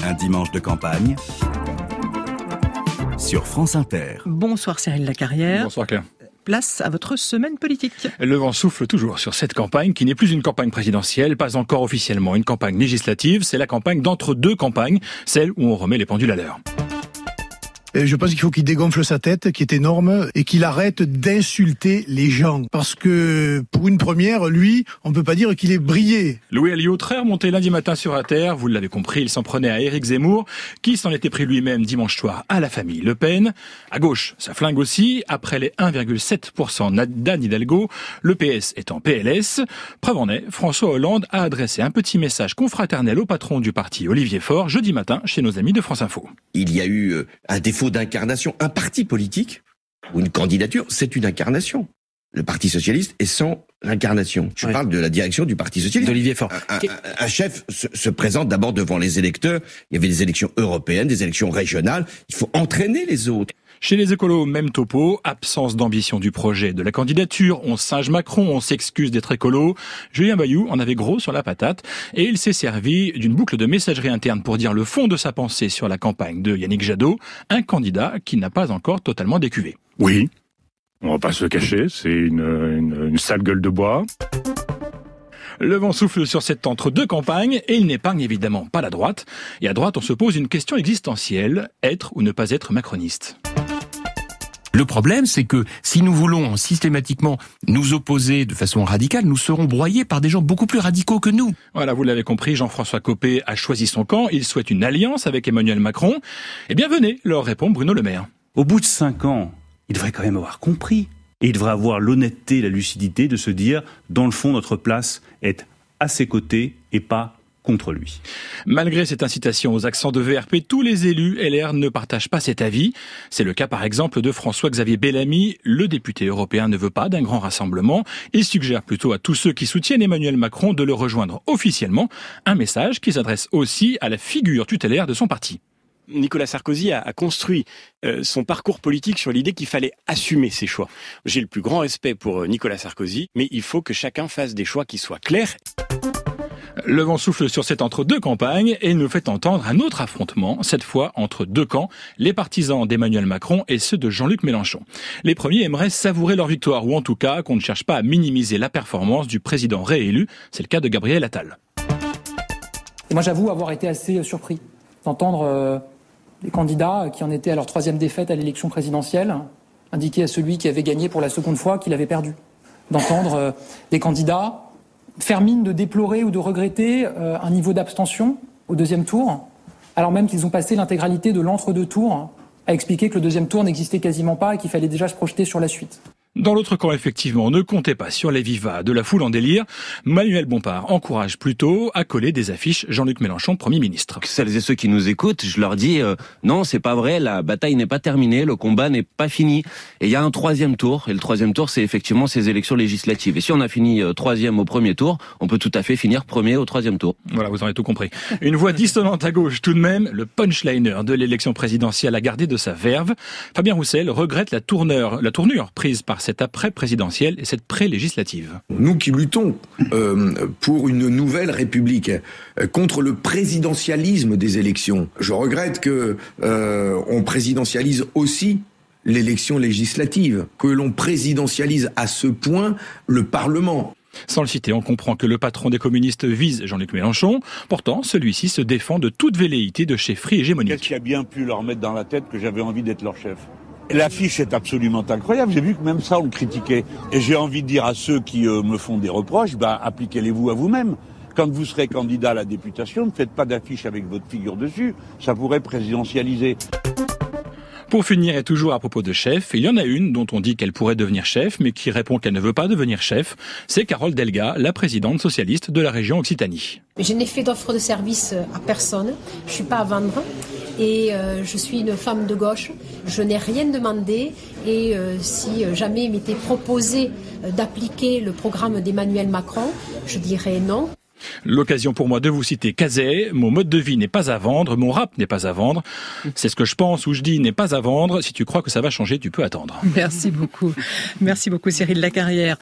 Un dimanche de campagne sur France Inter. Bonsoir Cyril Lacarrière. Bonsoir Claire. Place à votre semaine politique. Le vent souffle toujours sur cette campagne qui n'est plus une campagne présidentielle, pas encore officiellement une campagne législative, c'est la campagne d'entre deux campagnes, celle où on remet les pendules à l'heure. Je pense qu'il faut qu'il dégonfle sa tête, qui est énorme, et qu'il arrête d'insulter les gens. Parce que, pour une première, lui, on ne peut pas dire qu'il est brillé. Louis Alliot, très remonté lundi matin sur la terre, vous l'avez compris, il s'en prenait à Éric Zemmour, qui s'en était pris lui-même dimanche soir à la famille Le Pen. À gauche, ça flingue aussi, après les 1,7% d'Anne Hidalgo, le PS est en PLS. Preuve en est, François Hollande a adressé un petit message confraternel au patron du parti, Olivier Faure, jeudi matin, chez nos amis de France Info. Il y a eu un défaut d'incarnation. Un parti politique ou une candidature, c'est une incarnation. Le Parti socialiste est sans l'incarnation. Je parle de la direction du Parti socialiste. D'Olivier Faure. Un chef se présente d'abord devant les électeurs. Il y avait des élections européennes, des élections régionales. Il faut entraîner les autres. Chez les écolos, même topo, absence d'ambition du projet de la candidature, on singe Macron, on s'excuse d'être écolo. Julien Bayou en avait gros sur la patate et il s'est servi d'une boucle de messagerie interne pour dire le fond de sa pensée sur la campagne de Yannick Jadot, un candidat qui n'a pas encore totalement décuvé. Oui, on va pas se cacher, c'est une sale gueule de bois. Le vent souffle sur cette entre-deux campagnes et il n'épargne évidemment pas la droite. Et à droite, on se pose une question existentielle, être ou ne pas être macroniste. Le problème, c'est que si nous voulons systématiquement nous opposer de façon radicale, nous serons broyés par des gens beaucoup plus radicaux que nous. Voilà, vous l'avez compris, Jean-François Copé a choisi son camp. Il souhaite une alliance avec Emmanuel Macron. Eh bien, venez, leur répond Bruno Le Maire. Au bout de 5 ans, il devrait quand même avoir compris. Et il devrait avoir l'honnêteté et la lucidité de se dire, dans le fond, notre place est à ses côtés et pas contre lui. Malgré cette incitation aux accents de VRP, tous les élus LR ne partagent pas cet avis. C'est le cas par exemple de François-Xavier Bellamy. Le député européen ne veut pas d'un grand rassemblement. Il suggère plutôt à tous ceux qui soutiennent Emmanuel Macron de le rejoindre officiellement. Un message qui s'adresse aussi à la figure tutélaire de son parti. Nicolas Sarkozy a construit son parcours politique sur l'idée qu'il fallait assumer ses choix. J'ai le plus grand respect pour Nicolas Sarkozy, mais il faut que chacun fasse des choix qui soient clairs. Le vent souffle sur cette entre-deux campagnes et nous fait entendre un autre affrontement, cette fois entre deux camps, les partisans d'Emmanuel Macron et ceux de Jean-Luc Mélenchon. Les premiers aimeraient savourer leur victoire, ou en tout cas qu'on ne cherche pas à minimiser la performance du président réélu. C'est le cas de Gabriel Attal. Et moi j'avoue avoir été assez surpris d'entendre les candidats qui en étaient à leur 3e défaite à l'élection présidentielle indiquer à celui qui avait gagné pour la seconde fois qu'il avait perdu. D'entendre des candidats faire mine de déplorer ou de regretter un niveau d'abstention au 2e tour, alors même qu'ils ont passé l'intégralité de l'entre-deux tours à expliquer que le 2e tour n'existait quasiment pas et qu'il fallait déjà se projeter sur la suite. Dans l'autre camp, effectivement, ne comptez pas sur les vivas de la foule en délire. Manuel Bompard encourage plutôt à coller des affiches Jean-Luc Mélenchon, Premier ministre. Celles et ceux qui nous écoutent, je leur dis non, c'est pas vrai, la bataille n'est pas terminée, le combat n'est pas fini. Et il y a un 3e tour, et le 3e tour, c'est effectivement ces élections législatives. Et si on a fini 3e au premier tour, on peut tout à fait finir premier au 3e tour. Voilà, vous en avez tout compris. Une voix dissonante à gauche tout de même, le punchliner de l'élection présidentielle a gardé de sa verve. Fabien Roussel regrette la tournure prise par cette après-présidentielle et cette pré-législative. Nous qui luttons pour une nouvelle République, contre le présidentialisme des élections, je regrette que on présidentialise aussi l'élection législative, que l'on présidentialise à ce point le Parlement. Sans le citer, on comprend que le patron des communistes vise Jean-Luc Mélenchon. Pourtant, celui-ci se défend de toute velléité de chefferie hégémonique. Qu'est-ce qui a bien pu leur mettre dans la tête que j'avais envie d'être leur chef ? L'affiche est absolument incroyable. J'ai vu que même ça, on le critiquait. Et j'ai envie de dire à ceux qui me font des reproches, appliquez-les-vous à vous-même. Quand vous serez candidat à la députation, ne faites pas d'affiche avec votre figure dessus. Ça pourrait présidentialiser. Pour finir, et toujours à propos de chef, il y en a une dont on dit qu'elle pourrait devenir chef, mais qui répond qu'elle ne veut pas devenir chef. C'est Carole Delga, la présidente socialiste de la région Occitanie. Je n'ai fait d'offre de service à personne. Je suis pas à vendre. Et je suis une femme de gauche. Je n'ai rien demandé. Et si jamais il m'était proposé d'appliquer le programme d'Emmanuel Macron, je dirais non. L'occasion pour moi de vous citer Cazet. Mon mode de vie n'est pas à vendre, mon rap n'est pas à vendre. C'est ce que je pense ou je dis n'est pas à vendre. Si tu crois que ça va changer, tu peux attendre. Merci beaucoup. Merci beaucoup Cyril Lacarrière.